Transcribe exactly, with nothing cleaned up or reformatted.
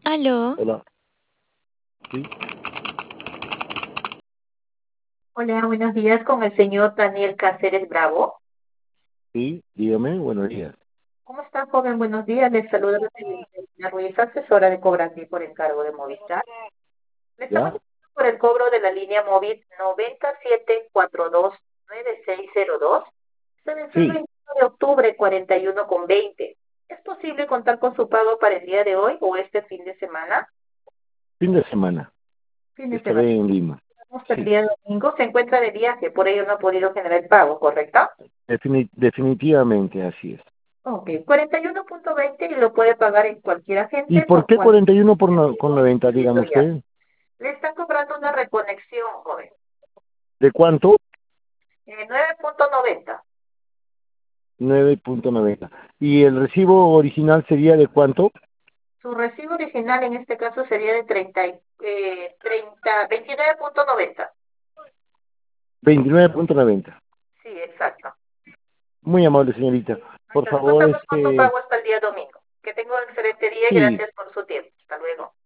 Aló, Hola, sí, Hola, buenos días con el señor Daniel Cáceres Bravo. sí, dígame, buenos días. ¿Cómo está, joven? Buenos días. Les saluda la señorita Ruiz, asesora de cobranza por encargo de Movistar. Le estamos ¿Ya? llamando por el cobro de la línea móvil noventa siete cuarenta y dos nueve seis cero dos. Se venció el Sí, veintiuno de octubre, cuarenta y uno con veinte. ¿Es posible contar con su pago para el día de hoy o este fin de semana? fin de semana. Fin de semana. Estaré en Lima. Hasta el Sí, día domingo se encuentra de viaje, por ello no ha podido generar el pago, ¿correcto? defini- definitivamente así es. Ok, cuarenta y uno punto veinte y lo puede pagar en cualquier ¿Y agente por por qué cuatro. cuarenta y uno por no- con noventa, dígame usted? Le están cobrando una reconexión, joven, ¿De cuánto? eh, nueve punto noventa. Nueve punto noventa. ¿Y el recibo original sería de cuánto? Su recibo original en este caso sería de treinta, y- eh, treinta, veintinueve punto noventa. Veintinueve punto noventa. Sí, exacto. Muy amable, señorita. Por Entonces favor, contamos con su este, pago hasta el día domingo. Que tenga un excelente día y sí, gracias por su tiempo. Hasta luego.